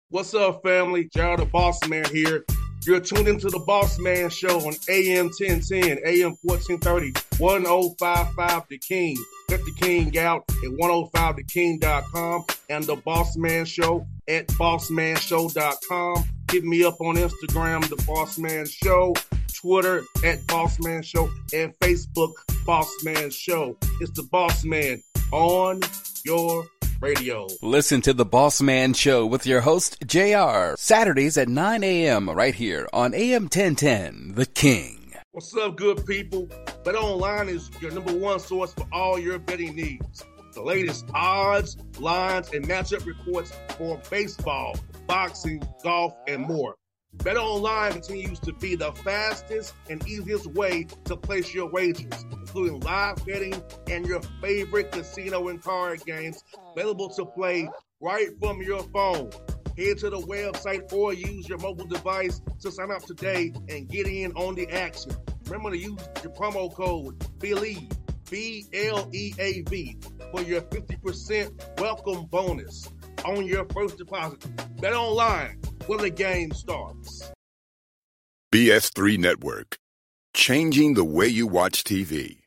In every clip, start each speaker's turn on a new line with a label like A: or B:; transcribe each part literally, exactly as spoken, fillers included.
A: What's up, family? Gerald the Boss Man here. You're tuned into the Boss Man Show on A M ten ten, A M fourteen thirty, ten fifty-five The King. Let the King out at ten fifty the king dot com and the Boss Man Show at boss man show dot com. Hit me up on Instagram, The Boss Man Show, Twitter at Boss Man Show, and Facebook, Boss Man Show. It's the Boss Man on your radio.
B: Listen to The Boss Man Show with your host, J R, Saturdays at nine a.m. right here on A M ten ten, The King.
A: What's up, good people? BetOnline is your number one source for all your betting needs. The latest odds, lines, and matchup reports for baseball, boxing, golf, and more. BetOnline continues to be the fastest and easiest way to place your wagers, including live betting and your favorite casino and card games available to play right from your phone. Head to the website or use your mobile device to sign up today and get in on the action. Remember to use your promo code BELIEVE, B L E A V, for your fifty percent welcome bonus on your first deposit. BetOnline, where the game starts.
C: B S three Network, changing the way you watch T V.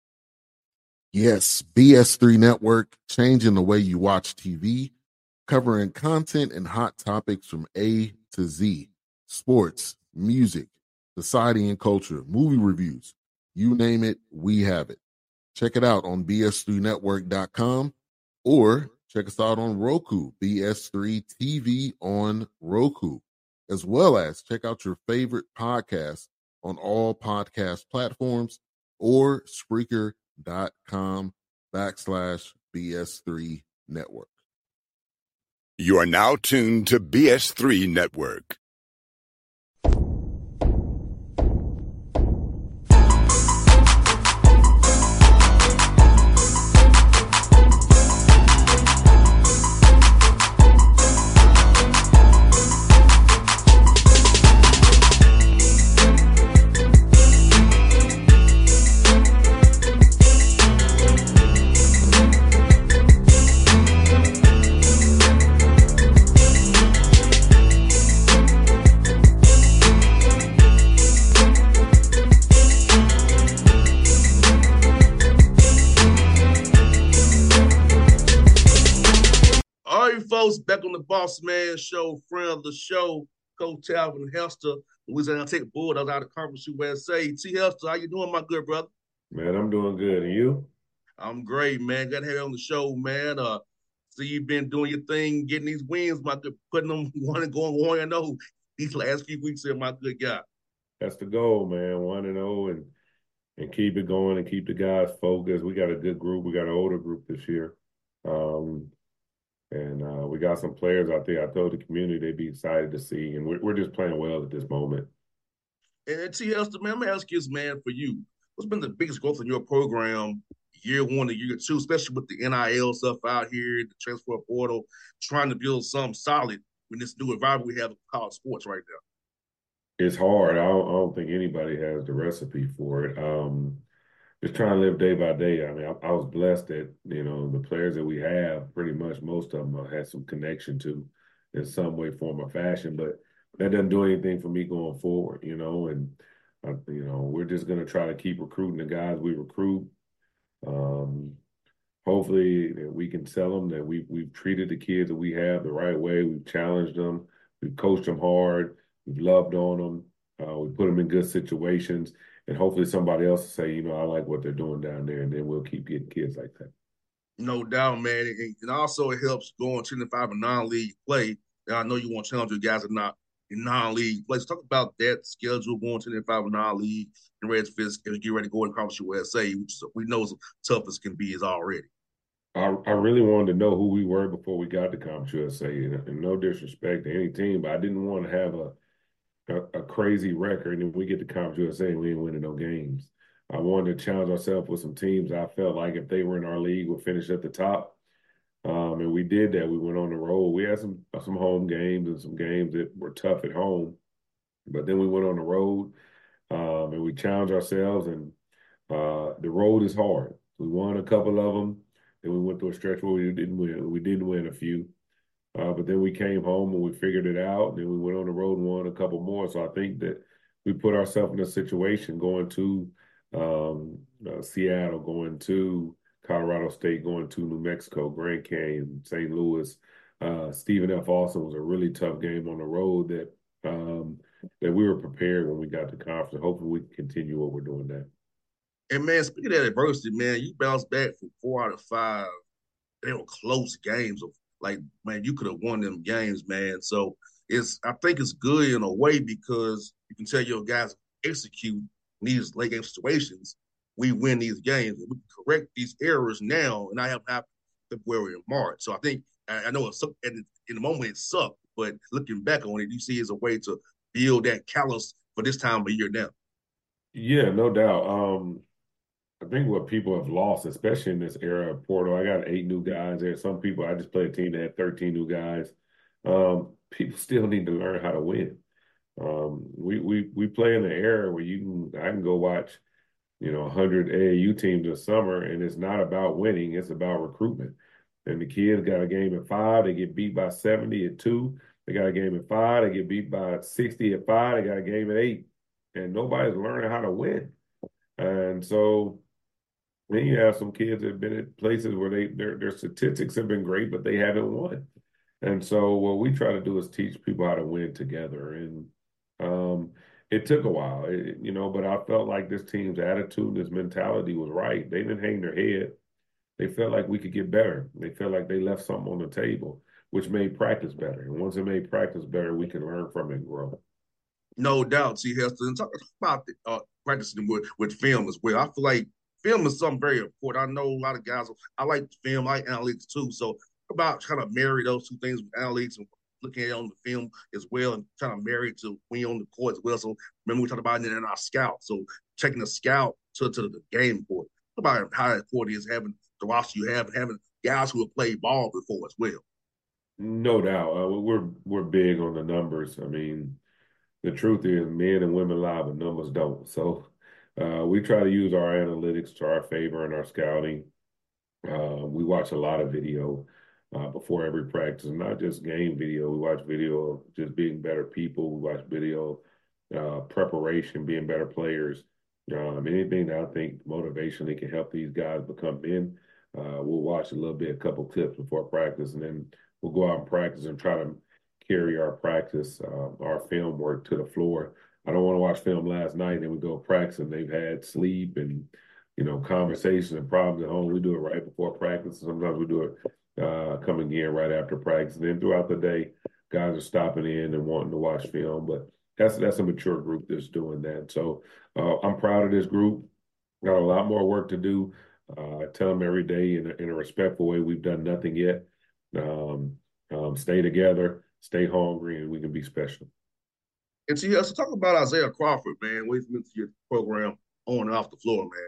D: Yes, B S three Network, changing the way you watch T V, covering content and hot topics from A to Z, sports, music, society and culture, movie reviews, you name it, we have it. Check it out on b s three network dot com or check us out on Roku, B S three T V on Roku, as well as check out your favorite podcast on all podcast platforms or Spreaker.com backslash BS3 Network.
C: You are now tuned to B S three Network.
A: Back on the Boss Man Show, friend of the show, Coach Talvin Hester, Louisiana Tech Bulldogs out of Conference U S A. T. Hester, how you doing, my good brother?
E: Man, I'm doing good. And you?
A: I'm great, man. Got to have you on the show, man. Uh, see, you've been doing your thing, getting these wins, my good, putting them one and going one and oh these last few weeks here, my good guy.
E: That's the goal, man. One and oh, and and keep it going and keep the guys focused. We got a good group. We got an older group this year. Um, And uh, we got some players out there. I told the community they'd be excited to see, and we're, we're just playing well at this moment.
A: And T. Hester, man, I'm going to ask you this, man, for you. What's been the biggest growth in your program year one to year two, especially with the N I L stuff out here, the transfer portal, trying to build something solid in this new environment we have in college sports right now?
E: It's hard. I don't, I don't think anybody has the recipe for it. Um, Just trying to live day by day. I mean, I, I was blessed that, you know, the players that we have, pretty much most of them I had some connection to in some way, form, or fashion. But that doesn't do anything for me going forward, you know. And, uh, you know, we're just going to try to keep recruiting the guys we recruit. Um, hopefully we can tell them that we, we've treated the kids that we have the right way. We've challenged them. We've coached them hard. We've loved on them. Uh, we put them in good situations. And hopefully somebody else will say, you know, I like what they're doing down there, and then we'll keep getting kids like that.
A: No doubt, man. And, and also it helps going to the five and non-league play. And I know you want to challenge your guys are not in non-league play. So talk about that schedule going to the five and non-league and ready to get ready to go in Conference U S A, which we know as tough as can be is already.
E: I, I really wanted to know who we were before we got to Conference U S A, and, and no disrespect to any team, but I didn't want to have a A, a crazy record, and we get to Conference U S A and we ain't winning no games. I wanted to challenge ourselves with some teams I felt like if they were in our league would finish at the top. Um, and we did that. We went on the road. We had some some home games and some games that were tough at home. But then we went on the road um, and we challenged ourselves. And uh, the road is hard. We won a couple of them. Then we went through a stretch where we didn't win. We didn't win a few. Uh, but then we came home and we figured it out. And then we went on the road and won a couple more. So I think that we put ourselves in a situation going to um, uh, Seattle, going to Colorado State, going to New Mexico, Grand Canyon, Saint Louis. Uh, Stephen F. Austin was a really tough game on the road that um, that we were prepared when we got to conference. Hopefully we can continue what we're doing now.
A: And, man, speaking of adversity, man, you bounced back from four out of five. They were close games. Of Like, man, you could have won them games, man. So it's I think it's good in a way because you can tell your guys execute in these late game situations. We win these games. And we can correct these errors now, and I have happened February and March. So I think I, I know it sucked, and in the moment it sucked, but looking back on it, you see it's a way to build that callus for this time of year now.
E: Yeah, no doubt. Um, I think what people have lost, especially in this era of portal, I got eight new guys there. Some people, I just played a team that had thirteen new guys. Um, people still need to learn how to win. Um, we we we play in an era where you can I can go watch, you know, one hundred A A U teams this summer, and it's not about winning; it's about recruitment. And the kids got a game at five, they get beat by seventy at two. They got a game at five, they get beat by sixty at five. They got a game at eight, and nobody's learning how to win. And so then you have some kids that have been at places where they their their statistics have been great, but they haven't won. And so what we try to do is teach people how to win together. And um, it took a while, it, you know, but I felt like this team's attitude, this mentality was right. They didn't hang their head. They felt like we could get better. They felt like they left something on the table, which made practice better. And once it made practice better, we can learn from it and grow.
A: No doubt, T. Heston. Talk about the, uh, practicing with, with film as well. I feel like film is something very important. I know a lot of guys. I like film, I like analytics too. So about trying to marry those two things with analytics and looking at it on the film as well, and trying to marry it to when you're on the court as well. So remember we talked about it in our scout. So taking the scout to, to the game court. Talk about how important it is having the roster you have, and having guys who have played ball before as well.
E: No doubt, uh, we're we're big on the numbers. I mean, the truth is, men and women lie, but numbers don't. So uh, we try to use our analytics to our favor in our scouting. Uh, we watch a lot of video uh, before every practice, not just game video. We watch video of just being better people. We watch video uh, preparation, being better players. Um, anything that I think motivationally can help these guys become men. Uh, we'll watch a little bit, a couple clips before practice, and then we'll go out and practice and try to carry our practice, uh, our film work to the floor. I don't want to watch film last night and then we go practice and they've had sleep and, you know, conversation and problems at home. We do it right before practice. Sometimes we do it uh, coming in right after practice. And then throughout the day, guys are stopping in and wanting to watch film. But that's that's a mature group that's doing that. So uh, I'm proud of this group. Got a lot more work to do. Uh, I tell them every day in a, in a respectful way, we've done nothing yet. Um, um, stay together. Stay hungry, and we can be special.
A: And so, yeah, so talk about Isaiah Crawford, man. What he's meant to your program on and off the floor, man.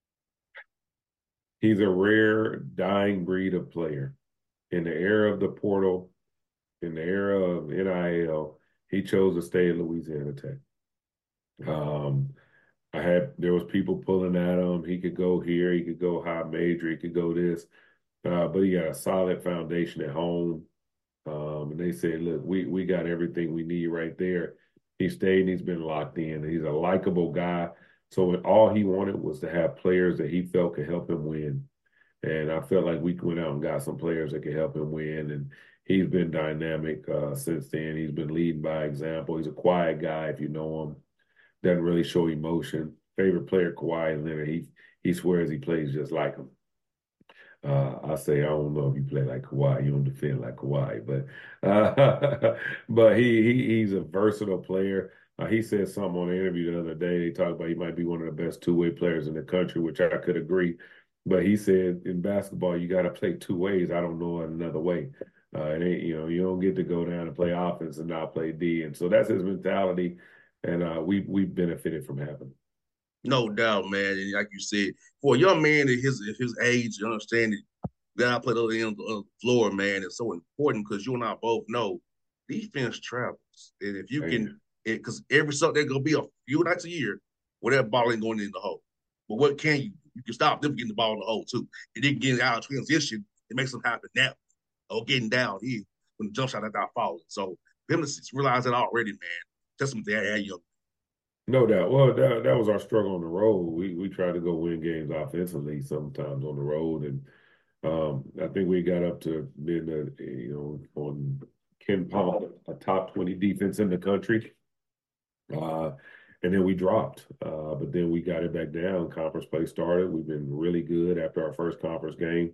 E: He's a rare, dying breed of player. In the era of the portal, in the era of N I L, he chose to stay at Louisiana Tech. Um, I had there was people pulling at him. He could go here, he could go high major, he could go this, uh, but he got a solid foundation at home. Um, and they said, look, we we got everything we need right there. He stayed and he's been locked in. He's a likable guy. So all he wanted was to have players that he felt could help him win. And I felt like we went out and got some players that could help him win. And he's been dynamic uh, since then. He's been leading by example. He's a quiet guy if you know him. Doesn't really show emotion. Favorite player, Kawhi Leonard. He, he swears he plays just like him. Uh, I say, I don't know if you play like Kawhi, you don't defend like Kawhi, but uh, but he, he he's a versatile player. Uh, he said something on the interview the other day. They talked about he might be one of the best two-way players in the country, which I could agree. But he said in basketball, you got to play two ways. I don't know another way. Uh, it ain't, you know, you don't get to go down and play offense and not play D. And so that's his mentality, and uh, we we benefited from having.
A: No doubt, man. And like you said, for a young man at his at his age, you understand that you gotta play the other end of the floor, man. It's so important because you and I both know defense travels. And if you can, because every Sunday there's gonna be a few nights a year where that ball ain't going in the hole. But what can you? You can stop them getting the ball in the hole too. And then getting out of transition, it makes them happen now or getting down here. when the jump shot got falling. So them to realize that already, man. Testament to that young.
E: No doubt. Well, that that was our struggle on the road. We we tried to go win games offensively sometimes on the road, and um, I think we got up to being a, you know, on Ken Palm, a top twenty defense in the country. Uh, and then we dropped, uh, but then we got it back down. Conference play started. We've been really good after our first conference game.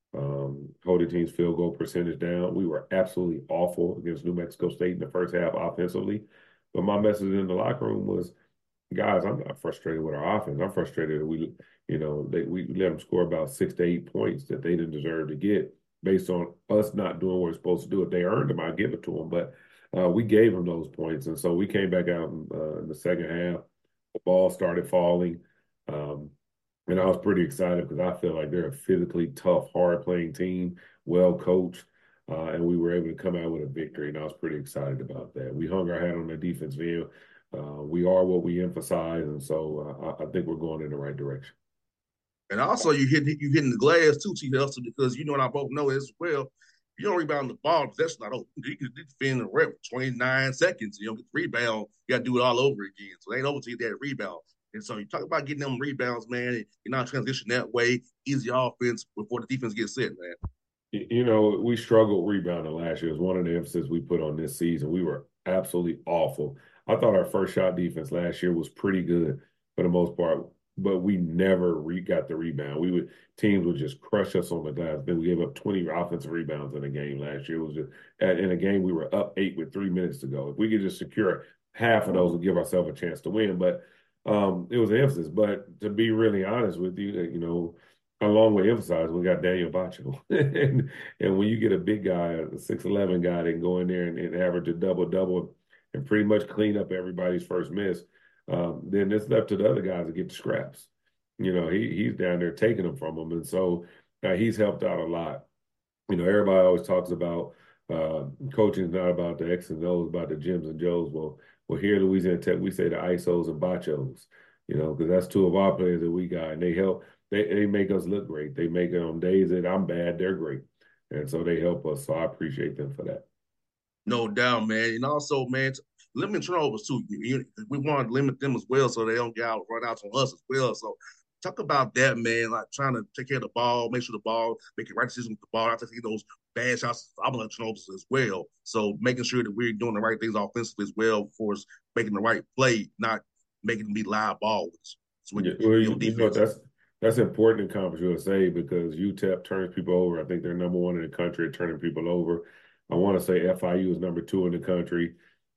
E: Um, holding team's field goal percentage down. We were absolutely awful against New Mexico State in the first half offensively. But my message in the locker room was, guys, I'm not frustrated with our offense. I'm frustrated that we, you know, they, we let them score about six to eight points that they didn't deserve to get based on us not doing what we're supposed to do. If they earned them, I'd give it to them. But uh, we gave them those points. And so we came back out in, uh, in the second half. The ball started falling. Um, and I was pretty excited because I feel like they're a physically tough, hard-playing team, well-coached. Uh, and we were able to come out with a victory, and I was pretty excited about that. We hung our hat on the defense end. Uh, we are what we emphasize, and so uh, I, I think we're going in the right direction.
A: And also, you hit you hitting the glass too, T. Hustle, because you know and I both know as well. If you don't rebound the ball, that's not open. You can defend the rep for twenty-nine seconds. You don't get the rebound. You got to do it all over again. So they ain't over to get that rebound. And so you talk about getting them rebounds, man. And you're not transition that way. Easy offense before the defense gets set, man.
E: You know, we struggled rebounding last year. It was one of the emphasis we put on this season. We were absolutely awful. I thought our first shot defense last year was pretty good for the most part, but we never re- got the rebound. We would teams would just crush us on the glass. Then we gave up twenty offensive rebounds in a game last year. It was just in a game we were up eight with three minutes to go. If we could just secure half of those and give ourselves a chance to win, but um, it was an emphasis. But to be really honest with you, you know. Along with emphasize, we got Daniel Bacho. and, and when you get a big guy, a six eleven guy that can go in there and, and average a double-double and pretty much clean up everybody's first miss, um, then it's left to the other guys to get the scraps. You know, he he's down there taking them from them. And so uh, he's helped out a lot. You know, everybody always talks about uh, coaching is not about the X and O's, about the Jims and Joes. Well, well here at Louisiana Tech, we say the I S Os and Bachos, you know, because that's two of our players that we got, and they help. They, they make us look great. They make it on days that I'm bad, they're great. And so they help us. So I appreciate them for that.
A: No doubt, man. And also, man, limit turnovers too. We want to limit them as well so they don't get out run out on us as well. So talk about that, man, like trying to take care of the ball, make sure the ball, make the right decision with the ball, not taking those bad shots, I'm going to turnovers as well. So making sure that we're doing the right things offensively as well for us making the right play, not making them be live balls. So when
E: yeah,
A: you,
E: well,
A: you know,
E: you know, that's That's important in Conference U S A because U T E P turns people over. I think they're number one in the country at turning people over. I want to say F I U is number two in the country.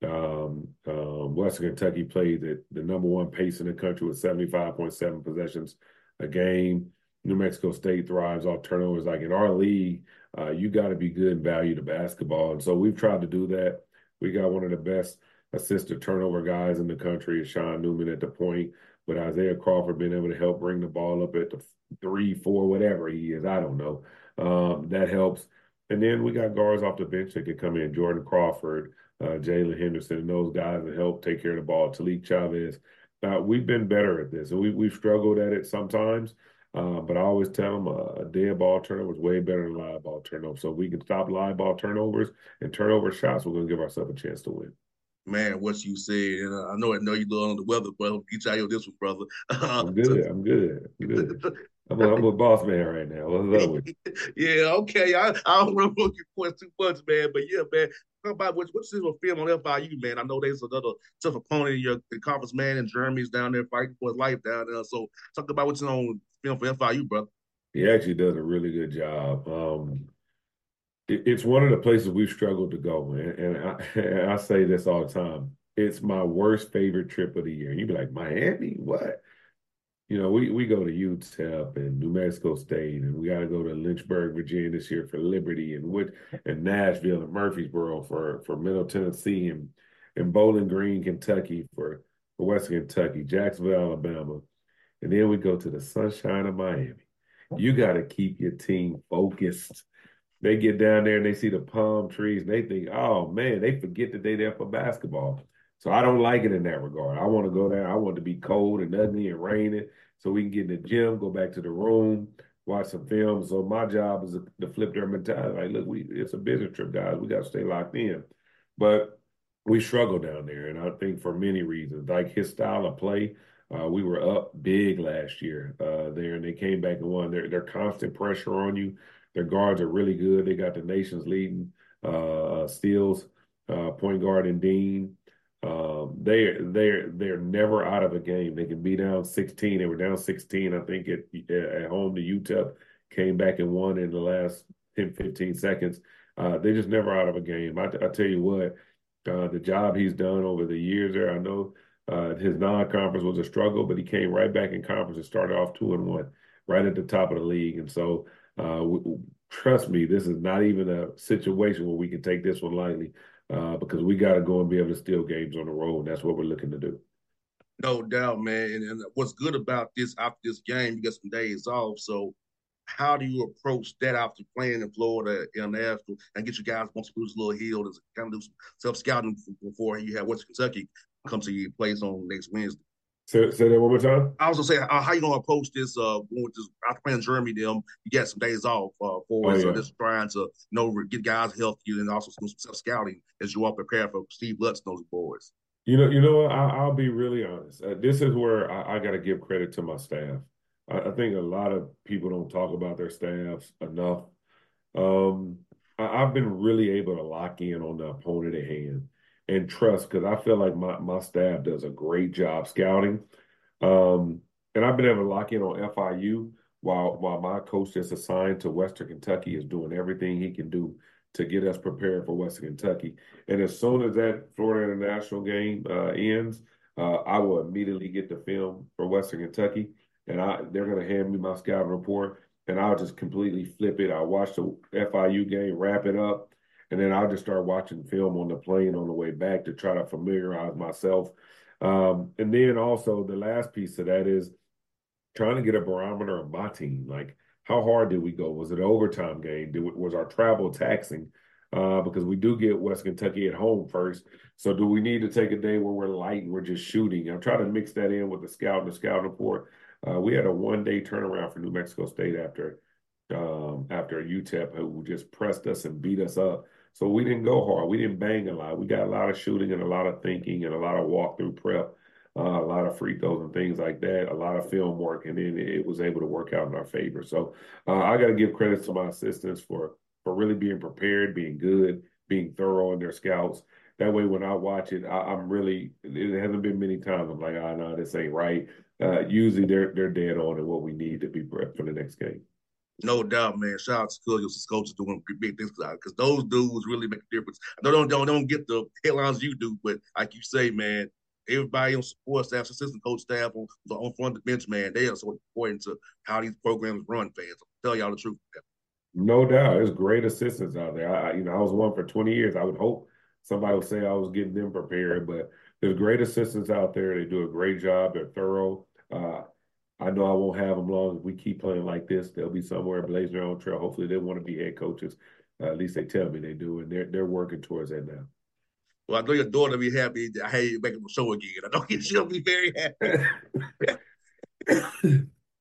E: Um, um, Western Kentucky played at the number one pace in the country with seventy-five point seven possessions a game. New Mexico State thrives off turnovers. Like in our league, uh, you got to be good and value the basketball. And so we've tried to do that. We got one of the best assisted turnover guys in the country, Sean Newman at the point. But Isaiah Crawford being able to help bring the ball up at the three, four, whatever he is, I don't know. Um, that helps. And then we got guards off the bench that could come in, Jordan Crawford, uh, Jalen Henderson, and those guys that help take care of the ball, Talik Chavez. Uh, we've been better at this, and we, we've struggled at it sometimes. Uh, but I always tell them uh, a dead ball turnover is way better than live ball turnover. So if we can stop live ball turnovers and turnover shots, we're going to give ourselves a chance to win.
A: Man, what you said, and uh, I know I know you're little under the weather, but get you out of this one, brother.
E: I'm good. I'm good. I'm good. I'm a, I'm a boss man right now. What's up with you?
A: Yeah, okay. I, I don't want to look your points too much, man. But yeah, man. Talk about what, what's this film on F I U, man? I know there's another tough opponent in your the conference, man, and Jeremy's down there fighting for his life down there. So talk about what's on film for F I U, brother.
E: He actually does a really good job. Um, It's one of the places we've struggled to go, and, and, I, and I say this all the time. It's my worst favorite trip of the year. And you'd be like, Miami? What? You know, we, we go to U T E P and New Mexico State, and we got to go to Lynchburg, Virginia this year for Liberty, and Wood, and Nashville and Murfreesboro for, for Middle Tennessee, and, and Bowling Green, Kentucky for, for Western Kentucky, Jacksonville, Alabama. And then we go to the sunshine of Miami. You got to keep your team focused. They get down there and they see the palm trees and they think, oh, man, they forget that they're there for basketball. So I don't like it in that regard. I want to go there. I want it to be cold and ugly and raining so we can get in the gym, go back to the room, watch some films. So my job is to, to flip their mentality. Like, look, we it's a business trip, guys. We got to stay locked in. But we struggle down there, and I think for many reasons, like his style of play. Uh, we were up big last year uh, there, and they came back and won. They're, they're constant pressure on you. Their guards are really good. They got the nation's leading uh, steals, uh, point guard and Dean. Um, they they're they're never out of a game. They can be down sixteen. They were down sixteen, I think, at at home to U T E P. Came back and won in the last ten, fifteen seconds. Uh, they're just never out of a game. I, I tell you what, uh, the job he's done over the years there. I know. Uh, his non-conference was a struggle, but he came right back in conference and started off two and one, right at the top of the league. And so, uh, we, trust me, this is not even a situation where we can take this one lightly, uh, because we got to go and be able to steal games on the road. And that's what we're looking to do.
A: No doubt, man. And, and what's good about this after this game, you get some days off. So, how do you approach that after playing in Florida International and get you guys once you lose a little healed and kind of do some self scouting before you have West Kentucky come to your place on next Wednesday?
E: Say, say that one more time.
A: I was gonna say, uh, how you gonna approach this? Uh, going with this after playing Germany, them you got some days off uh, for
E: Oh,
A: it, so
E: yeah.
A: just trying to you know get guys healthy and also some self scouting as you all prepare for Steve Lutz and those boys.
E: You know, you know what? I, I'll be really honest. Uh, this is where I, I got to give credit to my staff. I, I think a lot of people don't talk about their staffs enough. Um, I, I've been really able to lock in on the opponent at hand and trust, because I feel like my, my staff does a great job scouting. Um, and I've been able to lock in on F I U while while my coach that's assigned to Western Kentucky is doing everything he can do to get us prepared for Western Kentucky. And as soon as that Florida International game uh, ends, uh, I will immediately get the film for Western Kentucky, and I they're going to hand me my scouting report, and I'll just completely flip it. I'll watch the F I U game, wrap it up, and then I'll just start watching film on the plane on the way back to try to familiarize myself. Um, and then also the last piece of that is trying to get a barometer of my team. Like, how hard did we go? Was it an overtime game? Did, was our travel taxing? Uh, because we do get West Kentucky at home first. So do we need to take a day where we're light and we're just shooting? I'm trying to mix that in with the scout and the scout report. Uh, we had a one-day turnaround for New Mexico State after um, after U T E P, who just pressed us and beat us up. So we didn't go hard. We didn't bang a lot. We got a lot of shooting and a lot of thinking and a lot of walkthrough prep. Uh, a lot of free throws and things like that, a lot of film work, and then it was able to work out in our favor. So uh, I got to give credit to my assistants for for really being prepared, being good, being thorough in their scouts. That way, when I watch it, I, I'm really, it hasn't been many times I'm like, oh, no, this ain't right. Uh, usually they're they're dead on and what we need to be prepped for the next game.
A: No doubt, man. Shout out to Cousins and coaches doing big things because those dudes really make a difference. I don't, don't don't get the headlines you do, but like you say, man, everybody on support staff, assistant coach staff on, on front of the bench, man, they are so important to how these programs run, fans. I'll tell y'all the truth.
E: No doubt. There's great assistants out there. I, you know, I was one for twenty years. I would hope somebody would say I was getting them prepared, but there's great assistants out there. They do a great job. They're thorough. Uh, I know I won't have them long. If we keep playing like this, they'll be somewhere blazing their own trail. Hopefully they want to be head coaches. Uh, at least they tell me they do, and they're, they're working towards that now.
A: Well, I know your daughter will be happy. I hate you making the show again. I know she'll be very happy.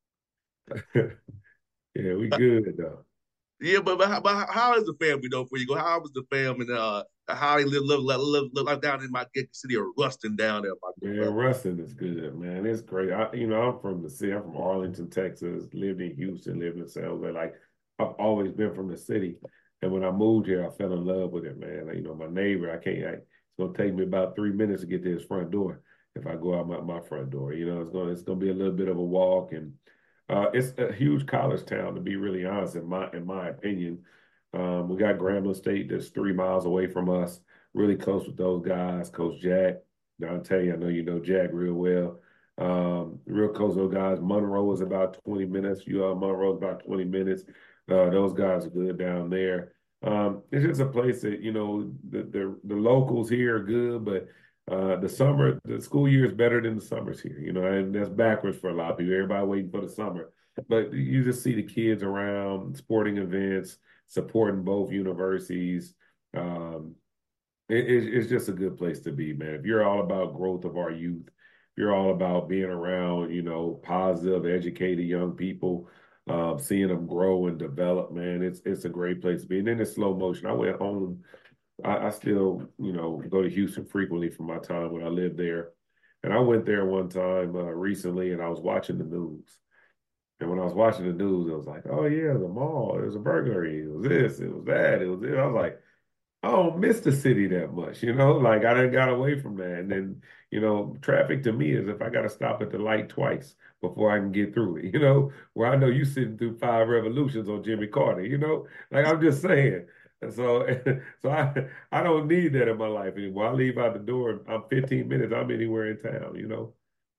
E: Yeah, we good though.
A: Yeah, but, but, but how is the family though? For you go, how was the family? Uh, how they live, live, live, live, live live down in my city of Ruston down there?
E: Man, Ruston is good, man. It's great. I, you know, I'm from the city. I'm from Arlington, Texas. Lived in Houston. Lived in San Jose. Like, I've always been from the city. And when I moved here, I fell in love with it, man. Like, you know, my neighbor, I can't. I, it's gonna take me about three minutes to get to his front door if I go out my, my front door. You know, it's gonna it's gonna be a little bit of a walk, and uh, it's a huge college town, to be really honest, in my in my opinion. Um, we got Grambling State that's three miles away from us, really close with those guys. Coach Jack, Dante, I know you know Jack real well. Um, real close to those guys. Monroe is about twenty minutes. You uh, Monroe is about twenty minutes. Uh, those guys are good down there. Um, it's just a place that, you know, the the, the locals here are good, but uh, the summer, the school year is better than the summers here, you know, and that's backwards for a lot of people. Everybody waiting for the summer. But you just see the kids around, sporting events, supporting both universities. Um, it, it's just a good place to be, man. If you're all about growth of our youth, if you're all about being around, you know, positive, educated young people, um, seeing them grow and develop, man, it's it's a great place to be. And then it's slow motion. I went home. I, I still, you know, go to Houston frequently from my time when I lived there. And I went there one time uh, recently, and I was watching the news. And when I was watching the news, it was like, oh, yeah, the mall, it was a burglary. It was this, it was that, it was this. I was like, I don't miss the city that much, you know? Like, I done got away from that. And then, you know, traffic to me is if I got to stop at the light twice before I can get through it, you know? Where I know you sitting through five revolutions on Jimmy Carter, you know? Like, I'm just saying. And so, so I, I don't need that in my life anymore. I leave out the door, I'm fifteen minutes, I'm anywhere in town, you know?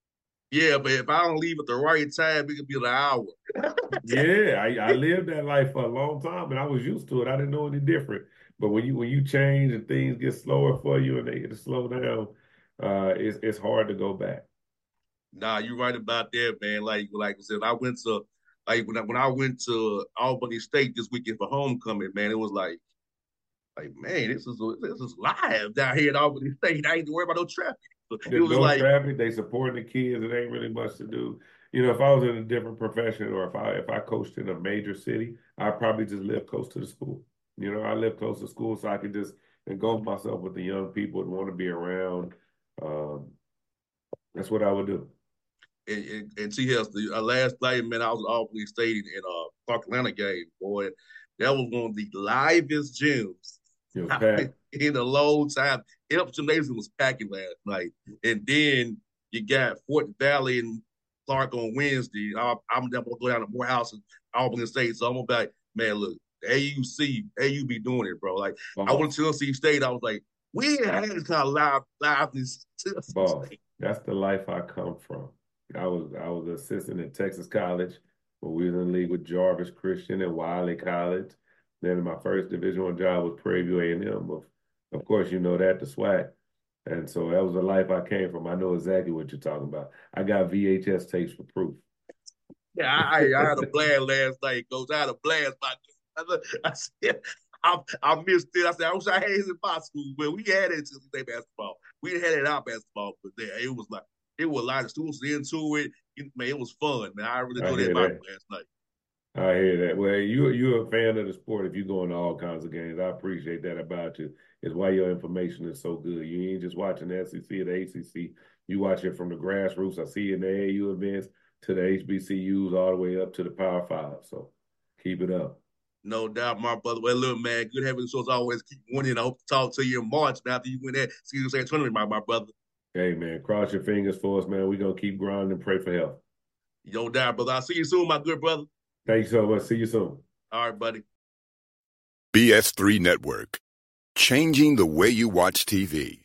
A: Yeah, but if I don't leave at the right time, it could be an hour.
E: Yeah, I, I lived that life for a long time, and I was used to it. I didn't know any different. But when you when you change and things get slower for you and they get to slow down, uh, it's it's hard to go back.
A: Nah, you're right about that, man. Like like I said, I went to like when I when I went to Albany State this weekend for homecoming, man, it was like like man, this is this is live down here at Albany State. I ain't to worry about no traffic. It
E: There's
A: was
E: no
A: like
E: traffic. They supporting the kids. It ain't really much to do. You know, if I was in a different profession or if I if I coached in a major city, I'd probably just live close to the school. You know, I live close to school, so I could just engulf myself with the young people and want to be around. Um, that's what I would do.
A: and, and, and T. Hills, the uh, last night, man, I was at Albany State in a uh, Clark Atlanta game, boy. That was one of the livest gyms in a long time. Elp Gymnasium was packing last night. And then you got Fort Valley and Clark on Wednesday. I, I'm going to go down to Morehouse and Albany State. So I'm going to be like, man, look, A U C, A U be doing it, bro. Like, uh-huh. I went to Tennessee State. I was like, we ain't had this kind of live, liveness.
E: Boss, that's the life I come from. I was I was an assistant at Texas College, where we was in the league with Jarvis Christian and Wiley College. Then my first Division One job was Prairie View A and M. Of, of course, you know that, the SWAC. And so that was the life I came from. I know exactly what you're talking about. I got V H S tapes for proof.
A: Yeah, I, I had a blast last night, Coach. I had a blast. I, I said, I, I missed it. I said, I wish I had it in my school, but we had it until we played basketball. We didn't have it in our basketball, but there it was like it was a lot of students into it. it man, it was fun, man. I really enjoyed that about last night.
E: I hear that. Well, you you're a fan of the sport if you're going to all kinds of games. I appreciate that about you. It's why your information is so good. You ain't just watching the S E C or the A C C. You watch it from the grassroots. I see you in the A A U events to the H B C Us all the way up to the Power Five. So keep it up.
A: No doubt, my brother. Well, look, man, good having the shows always keep winning. I hope to talk to you in March after you win that season state tournament, my, my brother.
E: Hey, man, cross your fingers for us, man. We're going to keep grinding and pray for help.
A: No doubt, brother. I'll see you soon, my good brother.
E: Thank you so much. See you soon.
A: All right, buddy.
C: B S three Network, changing the way you watch T V.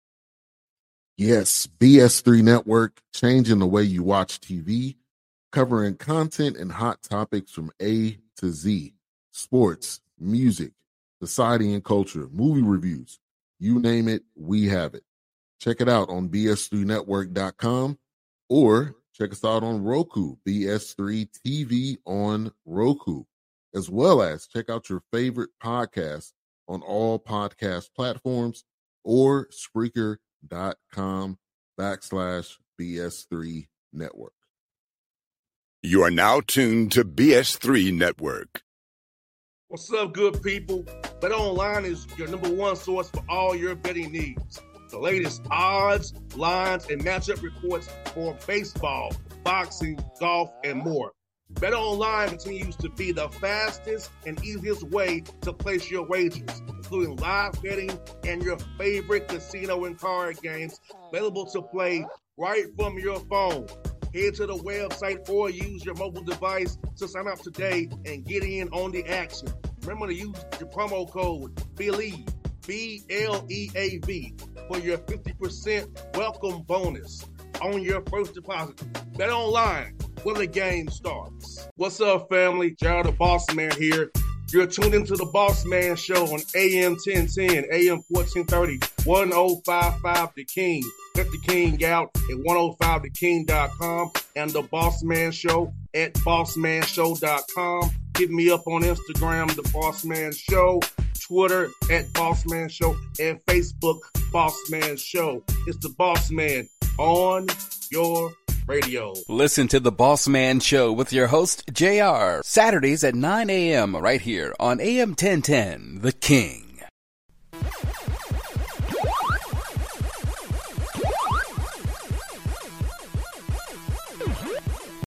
D: Yes, B S three Network, changing the way you watch T V, covering content and hot topics from A to Z. Sports, music, society and culture, movie reviews, you name it, we have it. Check it out on B S three network dot com or check us out on Roku, B S three T V on Roku, as well as check out your favorite podcasts on all podcast platforms or Spreaker.com backslash BS3 Network.
C: You are now tuned to B S three Network.
A: What's up, good people? BetOnline is your number one source for all your betting needs. The latest odds, lines, and matchup reports for baseball, boxing, golf, and more. BetOnline continues to be the fastest and easiest way to place your wagers, including live betting and your favorite casino and card games available to play right from your phone. Head to the website or use your mobile device to sign up today and get in on the action. Remember to use your promo code BELIEVE, B L E A V, for your fifty percent welcome bonus on your first deposit. Bet online when the game starts. What's up, family? Gerald the Boss Man here. You're tuned into the Boss Man Show on A M ten ten, A M fourteen thirty, ten fifty-five The King. Let the King out at ten five the king dot com and the Boss Man Show at boss man show dot com. Hit me up on Instagram, The Boss Man Show, Twitter at Boss Man Show, and Facebook, Boss Man Show. It's the Boss Man on your Radio.
B: Listen to The Boss Man Show with your host, J R, Saturdays at nine a.m. right here on A M ten ten, The King.